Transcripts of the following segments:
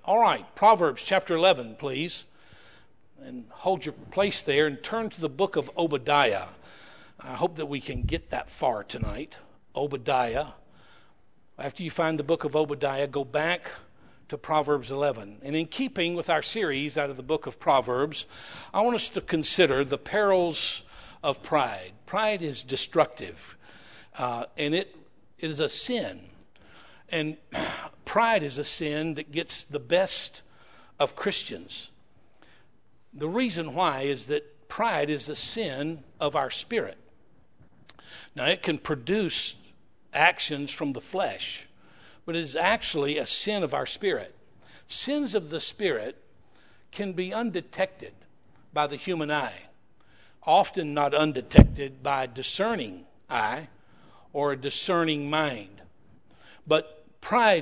All right, Proverbs chapter 11, please. And hold your place there and turn to the book of Obadiah. I hope that we can get that far tonight. Obadiah. After you find the book of Obadiah, go back to Proverbs 11. And in keeping with our series out of the book of Proverbs, I want us to consider the perils of pride. Pride is destructive, and it is a sin. And pride is a sin that gets the best of Christians. The reason why is that pride is a sin of our spirit. Now, it can produce actions from the flesh, but it is actually a sin of our spirit. Sins of the spirit can be undetected by the human eye, often not undetected by a discerning eye or a discerning mind. But pride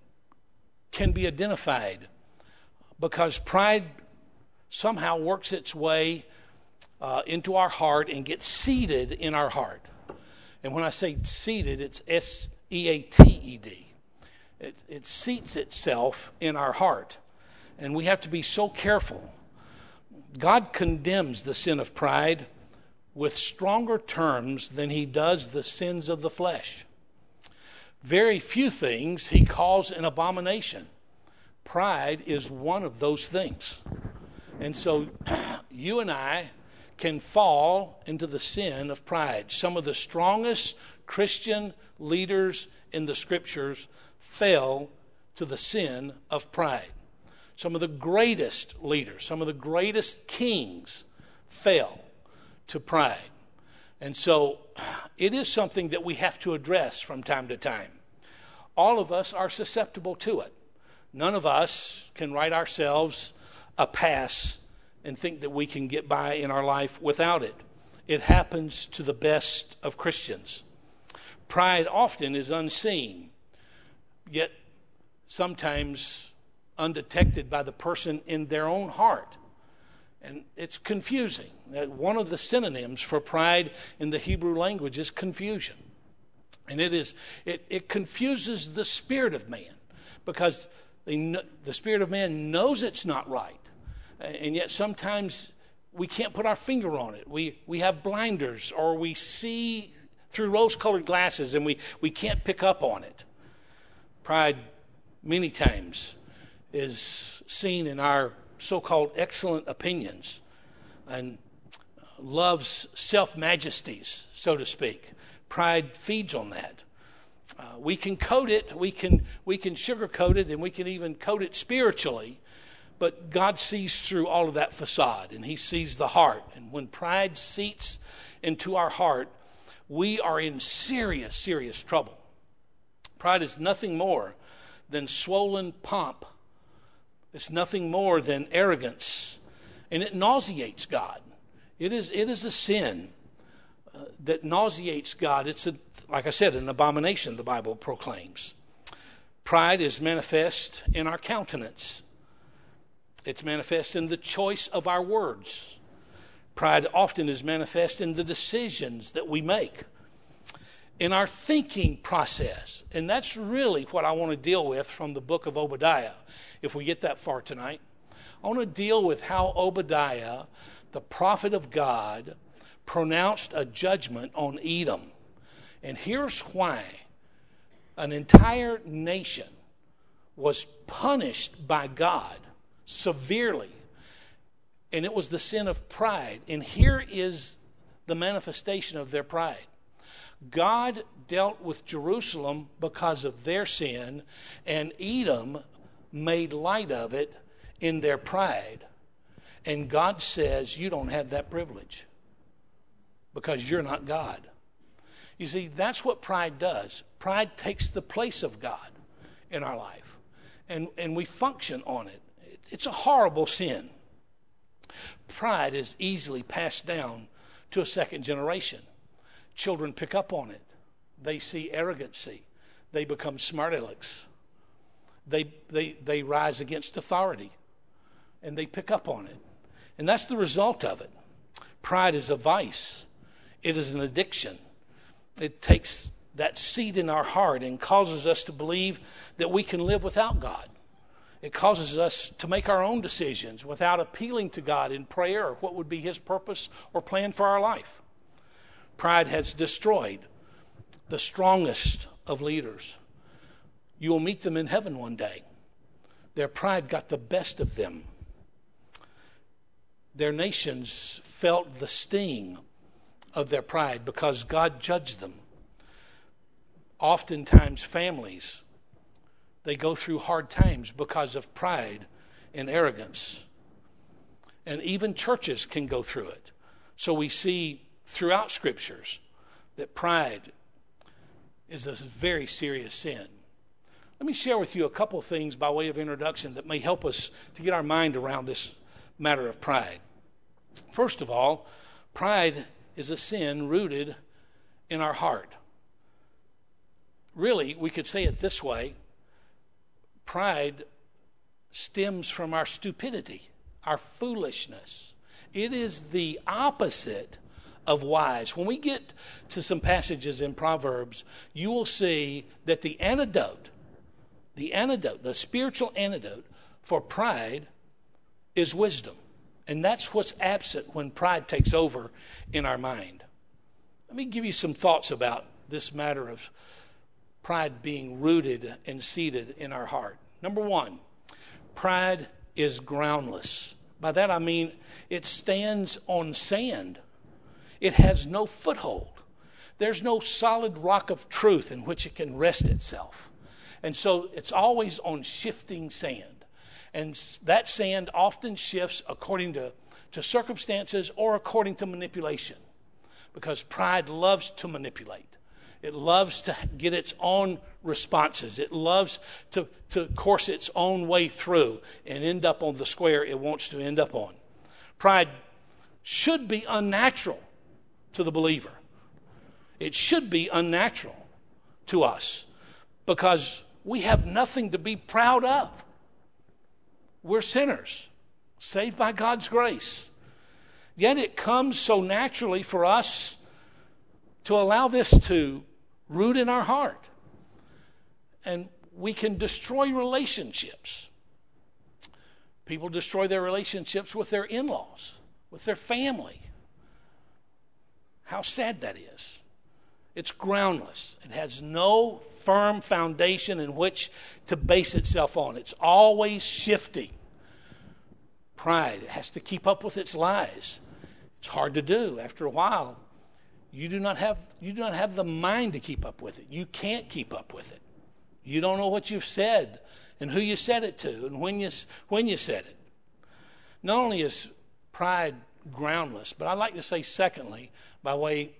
can be identified because pride somehow works its way into our heart and gets seated in our heart. And when I say seated, it's S-E-A-T-E-D. It seats itself in our heart. And we have to be so careful. God condemns the sin of pride with stronger terms than he does the sins of the flesh. Very few things he calls an abomination. Pride is one of those things. And so you and I can fall into the sin of pride. Some of the strongest Christian leaders in the scriptures fell to the sin of pride. Some of the greatest leaders, some of the greatest kings fell to pride. And so it is something that we have to address from time to time. All of us are susceptible to it. None of us can write ourselves a pass and think that we can get by in our life without it. It happens to the best of Christians. Pride often is unseen, yet sometimes undetected by the person in their own heart. And it's confusing. One of the synonyms for pride in the Hebrew language is confusion. And it confuses the spirit of man because the spirit of man knows it's not right. And yet sometimes we can't put our finger on it. We have blinders, or we see through rose-colored glasses and we can't pick up on it. Pride many times is seen in our so-called excellent opinions and loves self-majesties, so to speak. Pride feeds on that. We can coat it, we can sugarcoat it, and we can even coat it spiritually. But God sees through all of that facade, and he sees the heart. And when pride seats into our heart, we are in serious, serious trouble. Pride is nothing more than swollen pomp. It's nothing more than arrogance, and it nauseates God. It is a sin that nauseates God. It's, like I said, an abomination, the Bible proclaims. Pride is manifest in our countenance. It's manifest in the choice of our words. Pride often is manifest in the decisions that we make, in our thinking process. And that's really what I want to deal with from the book of Obadiah, if we get that far tonight. I want to deal with how Obadiah, the prophet of God, pronounced a judgment on Edom. And here's why. An entire nation was punished by God severely, and it was the sin of pride. And here is the manifestation of their pride. God dealt with Jerusalem because of their sin, and Edom made light of it in their pride. And God says, you don't have that privilege because you're not God. You see, that's what pride does. Pride takes the place of God in our life, and we function on it. It's a horrible sin. Pride is easily passed down to a second generation. Children pick up on it. They see arrogancy. They become smart alecks. They rise against authority, and they pick up on it. And that's the result of it. Pride is a vice. It is an addiction. It takes that seed in our heart and causes us to believe that we can live without God. It causes us to make our own decisions without appealing to God in prayer or what would be His purpose or plan for our life. Pride has destroyed the strongest of leaders. You will meet them in heaven one day. Their pride got the best of them. Their nations felt the sting of their pride because God judged them. Oftentimes, families, they go through hard times because of pride and arrogance. And even churches can go through it. So we see throughout Scriptures that pride is a very serious sin. Let me share with you a couple of things by way of introduction that may help us to get our mind around this matter of pride. First of all, pride is a sin rooted in our heart. Really, we could say it this way: pride stems from our stupidity, our foolishness. It is the opposite of wise. When we get to some passages in Proverbs, you will see that the spiritual antidote for pride is wisdom. And that's what's absent when pride takes over in our mind. Let me give you some thoughts about this matter of pride being rooted and seated in our heart. Number one, pride is groundless. By that I mean it stands on sand. It has no foothold. There's no solid rock of truth in which it can rest itself. And so it's always on shifting sand. And that sand often shifts according to circumstances or according to manipulation. Because pride loves to manipulate. It loves to get its own responses. It loves to course its own way through and end up on the square it wants to end up on. Pride should be unnatural to the believer. It should be unnatural to us because we have nothing to be proud of. We're sinners, saved by God's grace. Yet it comes so naturally for us to allow this to root in our heart. And we can destroy relationships. People destroy their relationships with their in-laws, with their family. How sad that is. It's groundless. It has no firm foundation in which to base itself on. It's always shifting. Pride has to keep up with its lies. It's hard to do. After a while, you do not have the mind to keep up with it. You can't keep up with it. You don't know what you've said and who you said it to and when you said it. Not only is pride groundless, but I'd like to say secondly, by way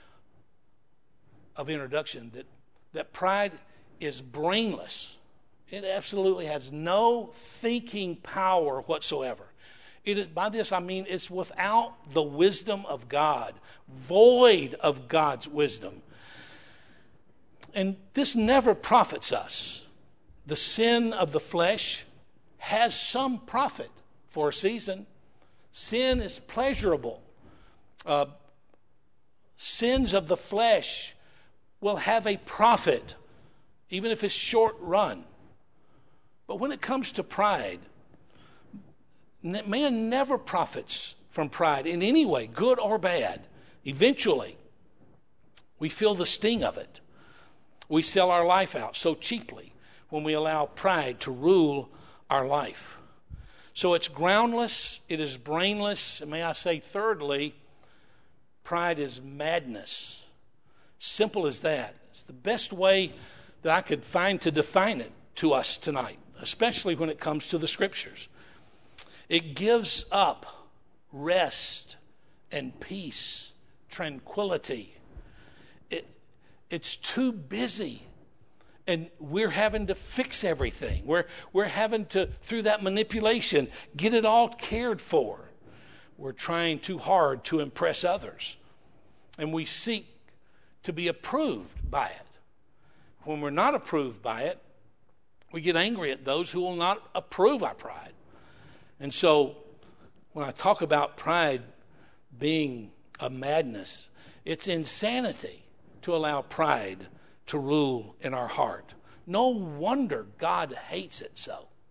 of introduction, that pride is brainless. It absolutely has no thinking power whatsoever. By this I mean it's without the wisdom of God, void of God's wisdom. And this never profits us. The sin of the flesh has some profit for a season. Sin is pleasurable. Sins of the flesh will have a profit, even if it's short run. But when it comes to pride, man never profits from pride in any way, good or bad. Eventually, we feel the sting of it. We sell our life out so cheaply when we allow pride to rule our life. So it's groundless, it is brainless, and may I say thirdly, pride is madness. Simple as that. It's the best way that I could find to define it to us tonight, especially when it comes to the Scriptures. It gives up rest and peace, tranquility. It's too busy, and we're having to fix everything. We're having to, through that manipulation, get it all cared for. We're trying too hard to impress others, and we seek to be approved by it. When we're not approved by it, we get angry at those who will not approve our pride. And so when I talk about pride being a madness, it's insanity to allow pride to rule in our heart. No wonder God hates it so.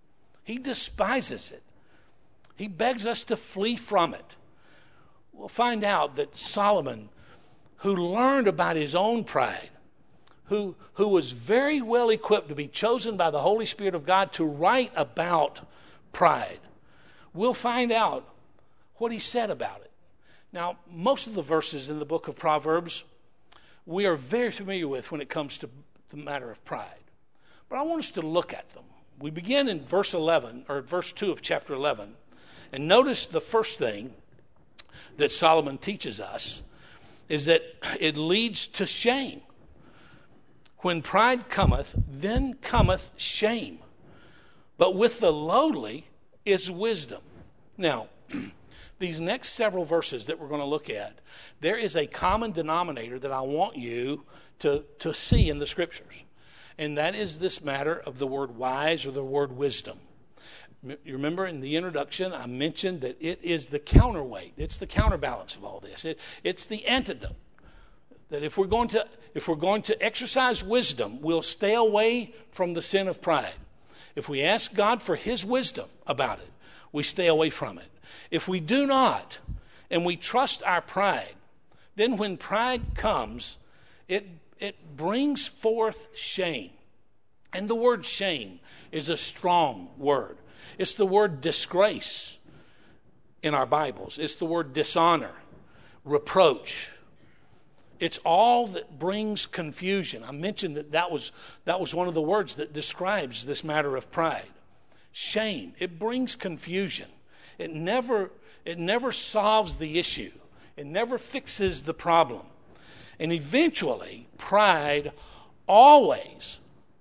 He despises it. He begs us to flee from it. We'll find out that Solomon, who learned about his own pride, who was very well equipped to be chosen by the Holy Spirit of God to write about pride, we'll find out what he said about it. Now, most of the verses in the book of Proverbs we are very familiar with when it comes to the matter of pride. But I want us to look at them. We begin in verse 11, or verse 2 of chapter 11. And notice the first thing that Solomon teaches us is that it leads to shame. When pride cometh, then cometh shame. But with the lowly is wisdom. Now, these next several verses that we're going to look at, there is a common denominator that I want you to see in the Scriptures. And that is this matter of the word wise or the word wisdom. You remember in the introduction, I mentioned that it is the counterweight. It's the counterbalance of all this. It's the antidote. That if we're going to exercise wisdom, we'll stay away from the sin of pride. If we ask God for His wisdom about it, we stay away from it. If we do not, and we trust our pride, then when pride comes, it brings forth shame. And the word shame is a strong word. It's the word disgrace in our Bibles. It's the word dishonor, reproach. It's all that brings confusion. I mentioned that was one of the words that describes this matter of pride. Shame. It brings confusion. It never solves the issue. It never fixes the problem. And eventually, pride always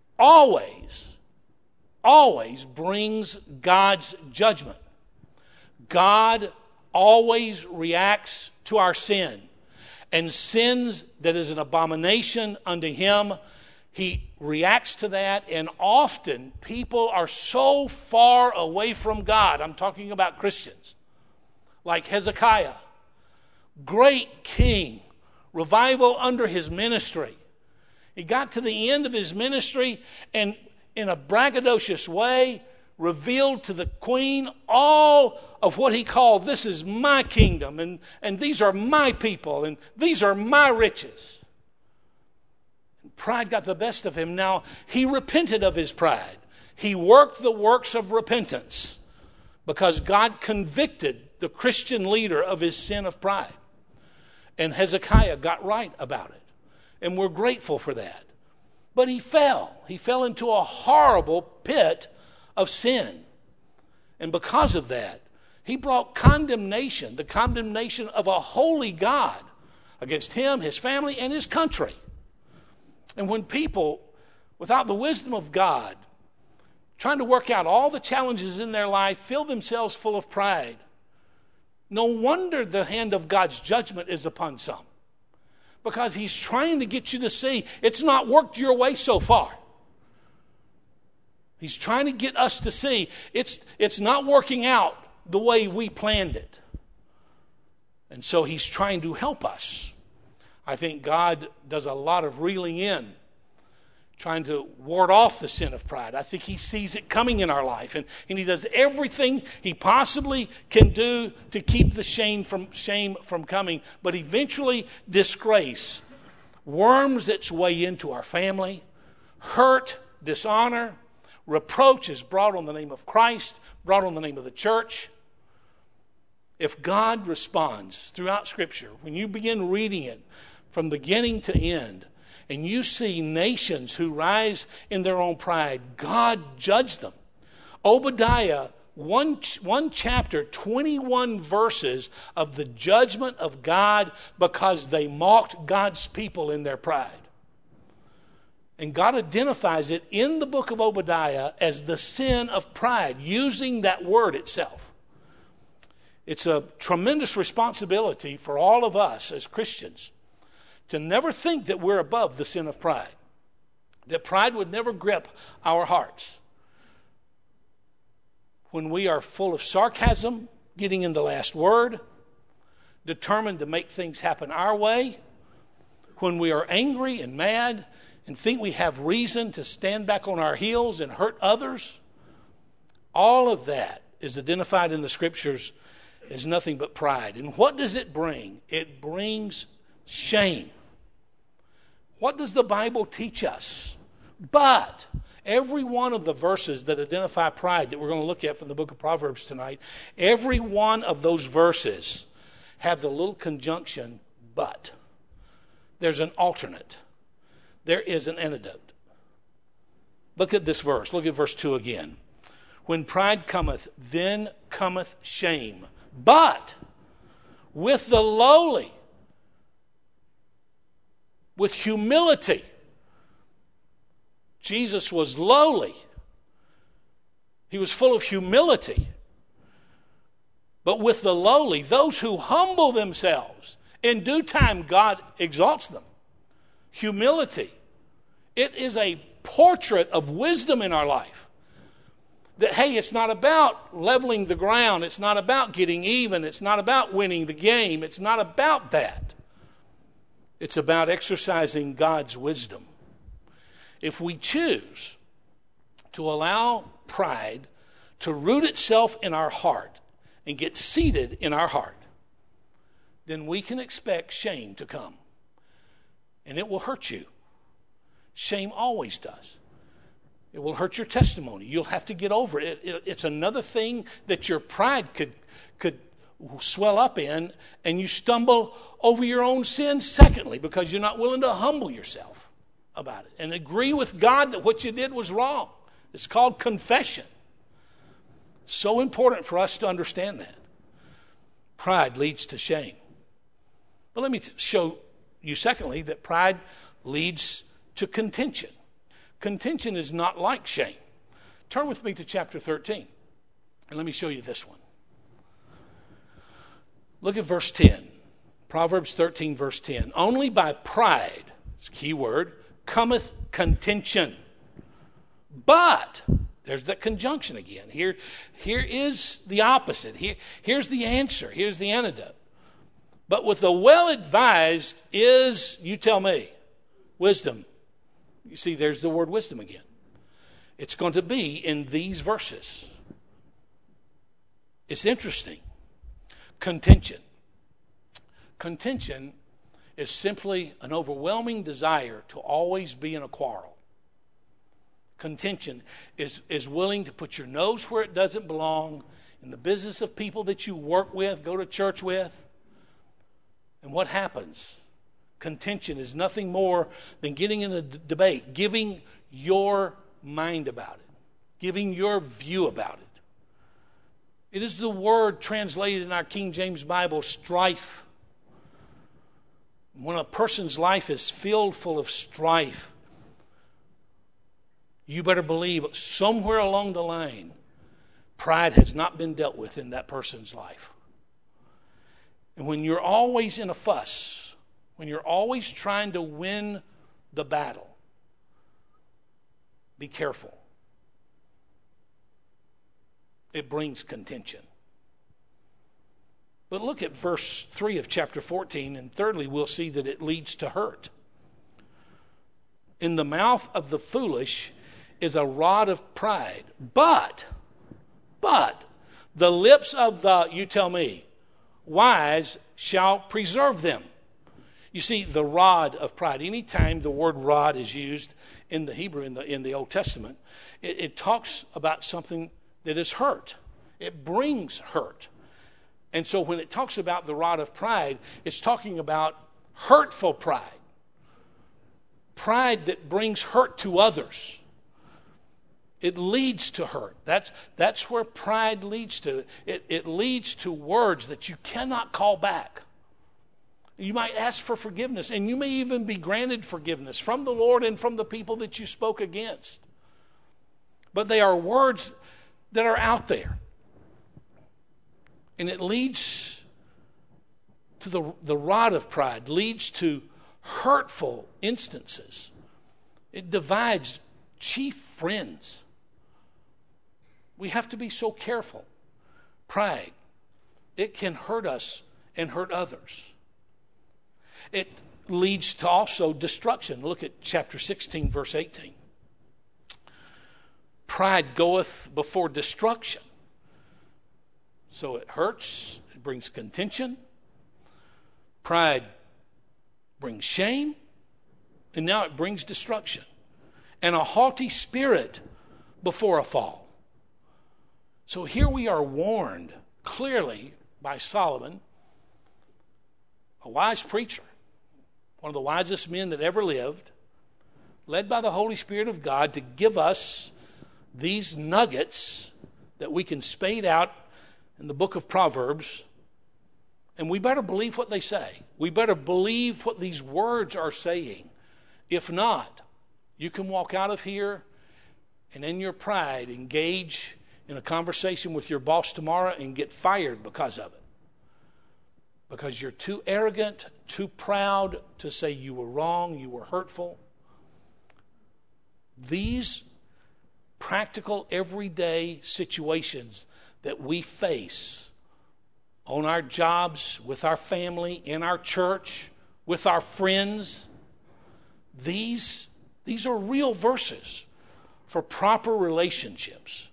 brings God's judgment. God always reacts to our sin. And sins that is an abomination unto Him, He reacts to that. And often people are so far away from God. I'm talking about Christians. Like Hezekiah, great king, revival under his ministry. He got to the end of his ministry and in a braggadocious way revealed to the queen all of what he called, this is my kingdom and these are my people and these are my riches. And pride got the best of him. Now, he repented of his pride. He worked the works of repentance because God convicted the Christian leader of his sin of pride. And Hezekiah got right about it. And we're grateful for that. But he fell. He fell into a horrible pit of sin. And because of that, he brought condemnation, the condemnation of a holy God against him, his family, and his country. And when people, without the wisdom of God, trying to work out all the challenges in their life, fill themselves full of pride, no wonder the hand of God's judgment is upon some. Because He's trying to get you to see it's not worked your way so far. He's trying to get us to see it's not working out the way we planned it. And so He's trying to help us. I think God does a lot of reeling in, trying to ward off the sin of pride. I think He sees it coming in our life, and He does everything He possibly can do to keep the shame from coming. But eventually, disgrace worms its way into our family. Hurt, dishonor, reproach is brought on the name of Christ, brought on the name of the church. If God responds throughout Scripture, when you begin reading it from beginning to end, and you see nations who rise in their own pride, God judged them. Obadiah, one chapter, 21 verses of the judgment of God because they mocked God's people in their pride. And God identifies it in the book of Obadiah as the sin of pride, using that word itself. It's a tremendous responsibility for all of us as Christians to never think that we're above the sin of pride. That pride would never grip our hearts. When we are full of sarcasm, getting in the last word, determined to make things happen our way, when we are angry and mad and think we have reason to stand back on our heels and hurt others, All of that is identified in the Scriptures as nothing but pride. And what does it bring? It brings shame. What does the Bible teach us? But every one of the verses that identify pride that we're going to look at from the book of Proverbs tonight, every one of those verses have the little conjunction, but. There's an alternate. There is an antidote. Look at this verse. Look at verse 2 again. When pride cometh, then cometh shame. But with the lowly, with humility. Jesus was lowly. He was full of humility. But with the lowly, those who humble themselves, in due time God exalts them. Humility. It is a portrait of wisdom in our life. That, hey, it's not about leveling the ground. It's not about getting even. It's not about winning the game. It's not about that. It's about exercising God's wisdom. If we choose to allow pride to root itself in our heart and get seated in our heart, then we can expect shame to come. And it will hurt you. Shame always does. It will hurt your testimony. You'll have to get over it. It's another thing that your pride could swell up in, and you stumble over your own sins, secondly, because you're not willing to humble yourself about it and agree with God that what you did was wrong. It's called confession. So important for us to understand that. Pride leads to shame. But let me show you, secondly, that pride leads to contention. Contention is not like shame. Turn with me to chapter 13, and let me show you this one. Look at verse 10. Proverbs 13, verse 10. Only by pride, it's a key word, cometh contention. But, there's that conjunction again. Here is the opposite. Here's the answer. Here's the antidote. But with the well-advised is, you tell me, wisdom. You see, there's the word wisdom again. It's going to be in these verses. It's interesting. Contention. Contention is simply an overwhelming desire to always be in a quarrel. Contention is willing to put your nose where it doesn't belong in the business of people that you work with, go to church with. And what happens? Contention is nothing more than getting in a debate, giving your mind about it, giving your view about it. It is the word translated in our King James Bible, strife. When a person's life is filled full of strife, you better believe somewhere along the line, pride has not been dealt with in that person's life. And when you're always in a fuss, when you're always trying to win the battle, be careful. It brings contention. But look at verse 3 of chapter 14, and thirdly, we'll see that it leads to hurt. In the mouth of the foolish is a rod of pride, but the lips of the, you tell me, wise shall preserve them. You see, the rod of pride, anytime the word rod is used in the Hebrew, in the Old Testament, it talks about something that is hurt. It brings hurt. And so when it talks about the rod of pride, it's talking about hurtful pride. Pride that brings hurt to others. It leads to hurt. That's where pride leads to. It leads to words that you cannot call back. You might ask for forgiveness, and you may even be granted forgiveness from the Lord and from the people that you spoke against. But they are words that are out there. And it leads to the rod of pride, leads to hurtful instances. It divides chief friends. We have to be so careful. Pride, it can hurt us and hurt others. It leads to also destruction. Look at chapter 16, verse 18. pride goeth before destruction. So it hurts, it brings contention. Pride brings shame, and now it brings destruction. And a haughty spirit before a fall. So here we are warned clearly by Solomon, a wise preacher, one of the wisest men that ever lived, led by the Holy Spirit of God to give us these nuggets that we can spade out in the book of Proverbs. And we better believe what they say. We better believe what these words are saying. If not, you can walk out of here and in your pride engage in a conversation with your boss tomorrow and get fired because of it. Because you're too arrogant, too proud to say you were wrong, you were hurtful. These practical, everyday situations that we face on our jobs, with our family, in our church, with our friends, these are real verses for proper relationships.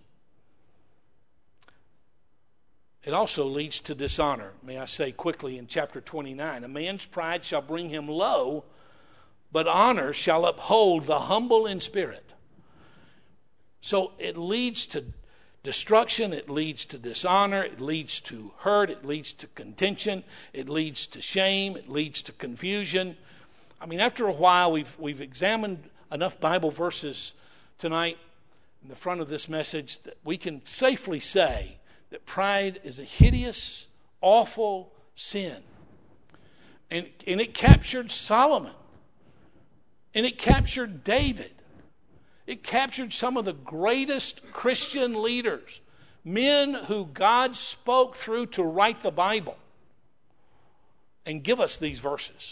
It also leads to dishonor. May I say quickly in chapter 29, a man's pride shall bring him low, but honor shall uphold the humble in spirit. So it leads to destruction, it leads to dishonor, it leads to hurt, it leads to contention, it leads to shame, it leads to confusion. I mean, after a while, we've examined enough Bible verses tonight in the front of this message that we can safely say that pride is a hideous, awful sin. And it captured Solomon. And it captured David. It captured some of the greatest Christian leaders, men who God spoke through to write the Bible and give us these verses.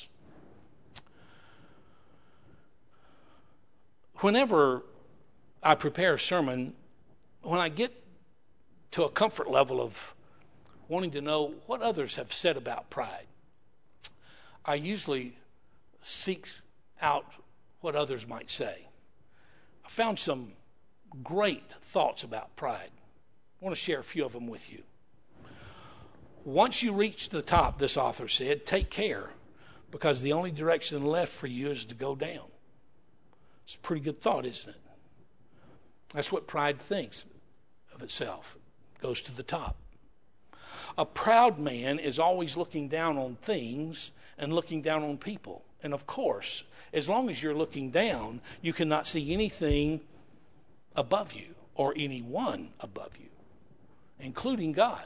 Whenever I prepare a sermon, when I get to a comfort level of wanting to know what others have said about pride, I usually seek out what others might say. I found some great thoughts about pride. I want to share a few of them with you. Once you reach the top, this author said, take care, because the only direction left for you is to go down. It's a pretty good thought, isn't it? That's what pride thinks of itself. It goes to the top. A proud man is always looking down on things and looking down on people. And of course, as long as you're looking down, you cannot see anything above you or anyone above you, including God.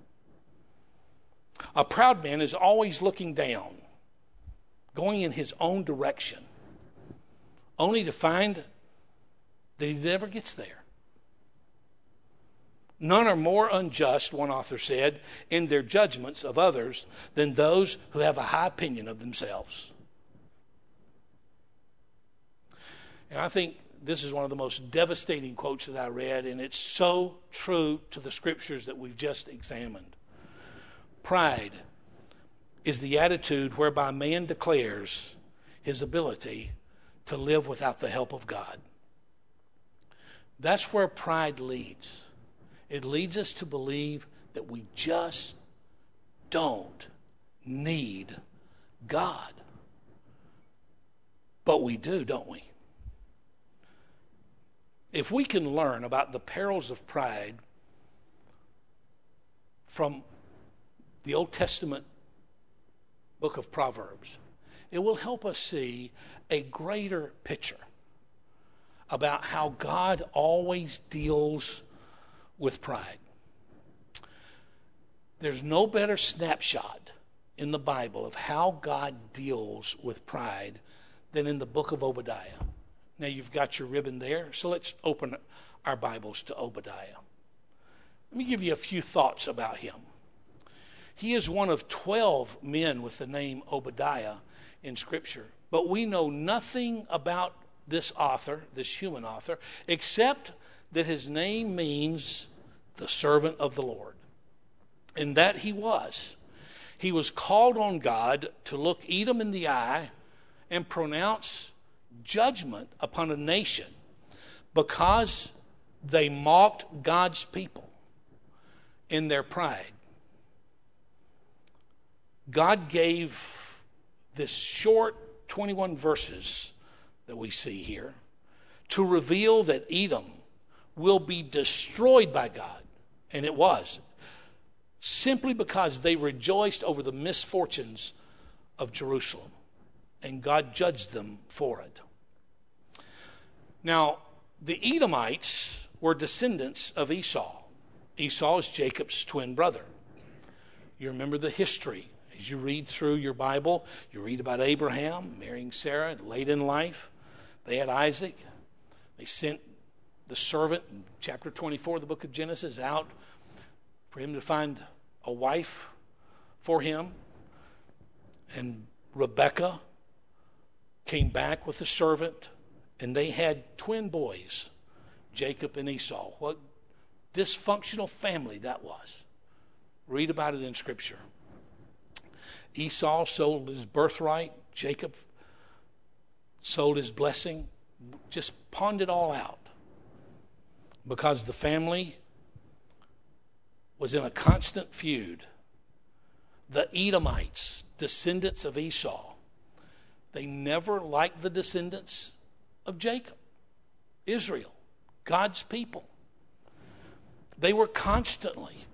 A proud man is always looking down, going in his own direction, only to find that he never gets there. None are more unjust, one author said, in their judgments of others than those who have a high opinion of themselves. And I think this is one of the most devastating quotes that I read, and it's so true to the scriptures that we've just examined. Pride is the attitude whereby man declares his ability to live without the help of God. That's where pride leads. It leads us to believe that we just don't need God. But we do, don't we? If we can learn about the perils of pride from the Old Testament book of Proverbs, it will help us see a greater picture about how God always deals with pride. There's no better snapshot in the Bible of how God deals with pride than in the book of Obadiah. Now you've got your ribbon there, so let's open our Bibles to Obadiah. Let me give you a few thoughts about him. He is one of 12 men with the name Obadiah in Scripture, but we know nothing about this author, this human author, except that his name means the servant of the Lord. And that he was. He was called on God to look Edom in the eye and pronounce judgment upon a nation because They mocked God's people in their pride. God gave this short 21 verses that we see here to reveal that Edom will be destroyed by God. And it was. Simply because they rejoiced over the misfortunes of Jerusalem. And God judged them for it. Now, the Edomites were descendants of Esau. Esau is Jacob's twin brother. You remember the history. As you read through your Bible, you read about Abraham marrying Sarah late in life. They had Isaac. They sent the servant in chapter 24 of the book of Genesis out for him to find a wife for him. And Rebekah came back with the servant, and they had twin boys, Jacob and Esau. What dysfunctional family that was. Read about it in Scripture. Esau sold his birthright. Jacob sold his blessing. Just pawned it all out. Because the family was in a constant feud. The Edomites, descendants of Esau, they never liked the descendants of Jacob, Israel, God's people. They were constantly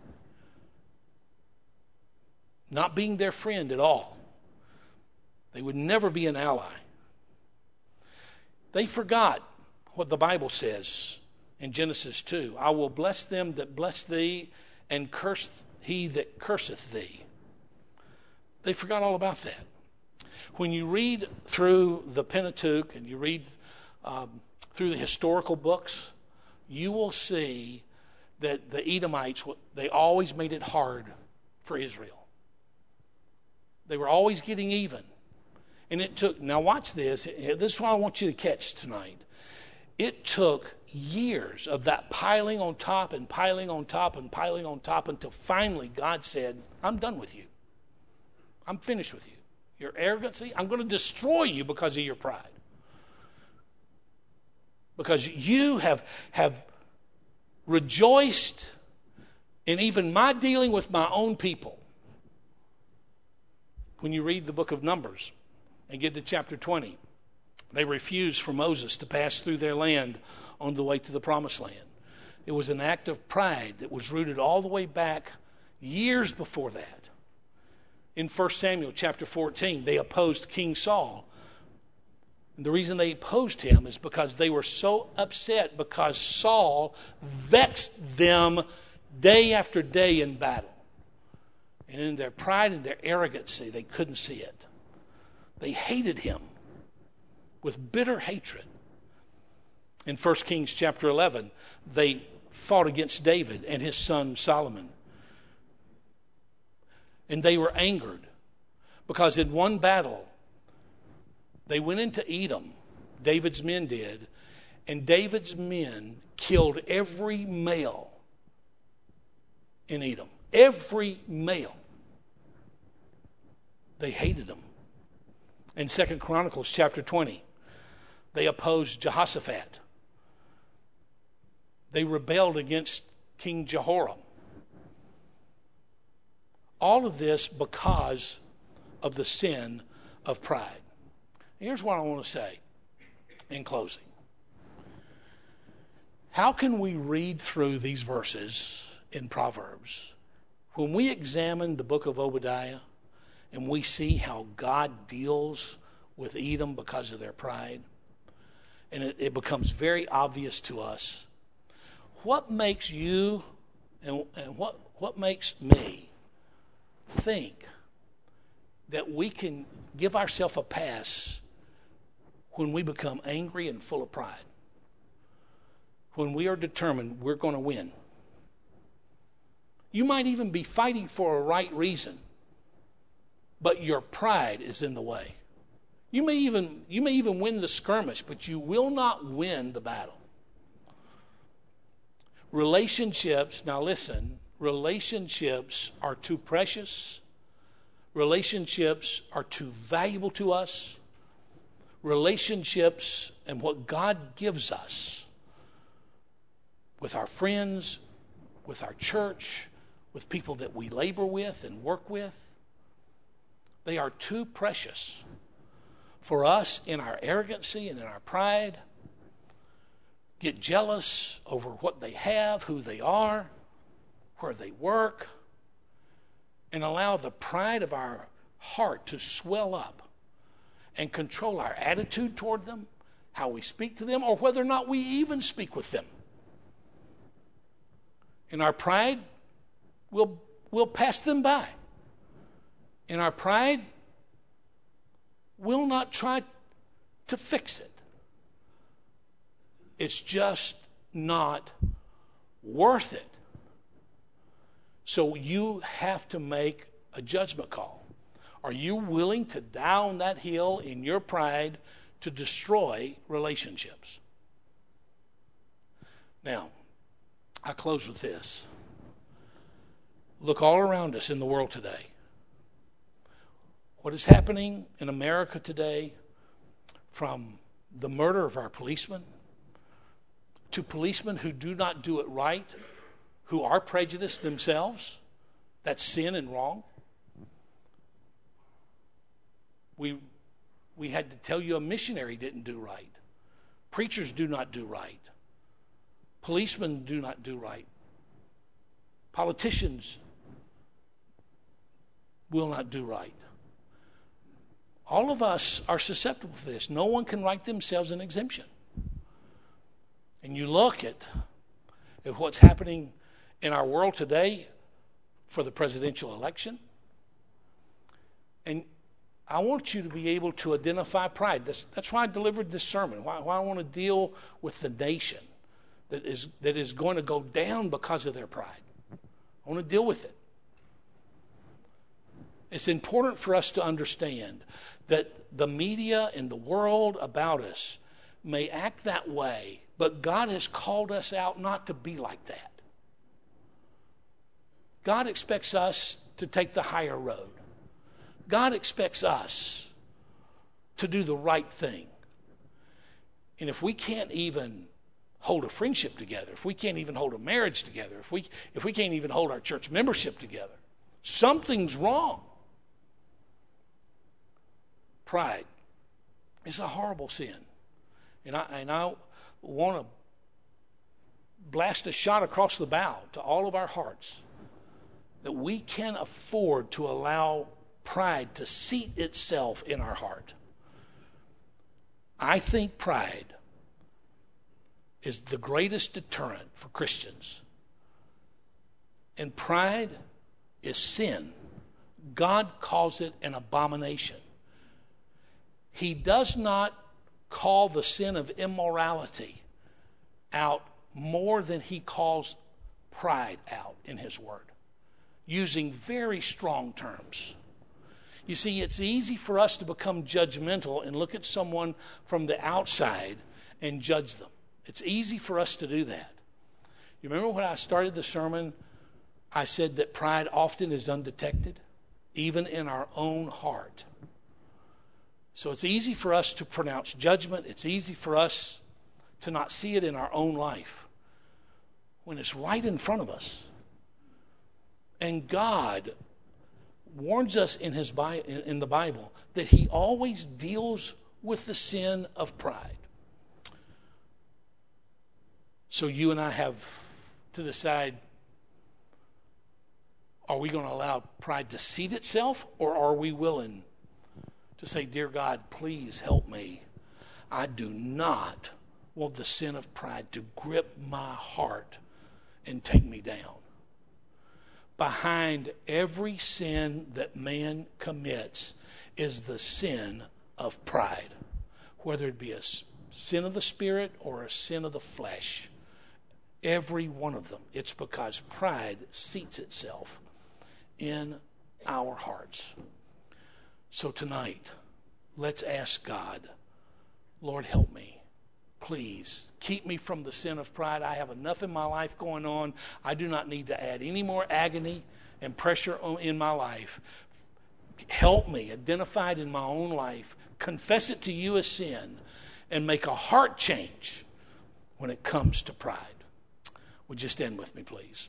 not being their friend at all. They would never be an ally. They forgot what the Bible says in Genesis 2. I will bless them that bless thee, and curse he that curseth thee. They forgot all about that. When you read through the Pentateuch and you read through the historical books, you will see that the Edomites, they always made it hard for Israel. They were always getting even. And it took, now watch this. This is what I want you to catch tonight. It took years of that piling on top and piling on top and piling on top until finally God said, I'm done with you. I'm finished with you. Your arrogancy, I'm going to destroy you because of your pride. Because you have rejoiced in even my dealing with my own people. When you read the book of Numbers and get to chapter 20, they refused for Moses to pass through their land on the way to the promised land. It was an act of pride that was rooted all the way back years before that. In 1 Samuel chapter 14, they opposed King Saul. And the reason they opposed him is because they were so upset because Saul vexed them day after day in battle. And in their pride and their arrogancy, they couldn't see it. They hated him with bitter hatred. In 1 Kings chapter 11, they fought against David and his son Solomon. And they were angered because in one battle, they went into Edom, David's men did, and David's men killed every male in Edom. Every male. They hated him. In 2 Chronicles chapter 20, they opposed Jehoshaphat. They rebelled against King Jehoram. All of this because of the sin of pride. Here's what I want to say in closing. How can we read through these verses in Proverbs when we examine the book of Obadiah and we see how God deals with Edom because of their pride, and it becomes very obvious to us? What makes you and what makes me think that we can give ourselves a pass when we become angry and full of pride? When we are determined we're going to win. You might even be fighting for a right reason, but your pride is in the way. You may even win the skirmish, but you will not win the battle. Relationships, now listen, relationships are too precious. Relationships are too valuable to us. Relationships and what God gives us with our friends, with our church, with people that we labor with and work with. They are too precious for us in our arrogancy and in our pride, get jealous over what they have, who they are, where they work, and allow the pride of our heart to swell up and control our attitude toward them, how we speak to them, or whether or not we even speak with them. In our pride, we'll pass them by. In our pride, we'll not try to fix it. It's just not worth it. So you have to make a judgment call. Are you willing to die on that hill in your pride to destroy relationships? Now, I close with this. Look all around us in the world today. What is happening in America today, from the murder of our policemen to policemen who do not do it right, who are prejudiced themselves, that's sin and wrong. We had to tell you a missionary didn't do right. Preachers do not do right. Policemen do not do right. Politicians will not do right. All of us are susceptible to this. No one can write themselves an exemption. And you look at what's happening in our world today for the presidential election, and I want you to be able to identify pride. That's why I delivered this sermon, why I want to deal with the nation that is going to go down because of their pride. I want to deal with it. It's important for us to understand that the media and the world about us may act that way, but God has called us out not to be like that. God expects us to take the higher road. God expects us to do the right thing. And if we can't even hold a friendship together, if we can't even hold a marriage together, if we can't even hold our church membership together, something's wrong. Pride is a horrible sin. And I want to blast a shot across the bow to all of our hearts that we can afford to allow pride to seat itself in our heart. I think pride is the greatest deterrent for Christians. And pride is sin. God calls it an abomination. He does not call the sin of immorality out more than he calls pride out in his word, using very strong terms. You see, it's easy for us to become judgmental and look at someone from the outside and judge them. It's easy for us to do that. You remember when I started the sermon, I said that pride often is undetected, even in our own heart. So it's easy for us to pronounce judgment. It's easy for us to not see it in our own life when it's right in front of us. And God warns us in the Bible that he always deals with the sin of pride. So you and I have to decide, are we going to allow pride to seat itself, or are we willing to say, dear God, please help me. I do not want the sin of pride to grip my heart and take me down. Behind every sin that man commits is the sin of pride, whether it be a sin of the spirit or a sin of the flesh. Every one of them. It's because pride seats itself in our hearts. So tonight, let's ask God, Lord, help me. Please keep me from the sin of pride. I have enough in my life going on. I do not need to add any more agony and pressure in my life. Help me identify it in my own life, confess it to you as sin, and make a heart change when it comes to pride. Would you stand with me, please?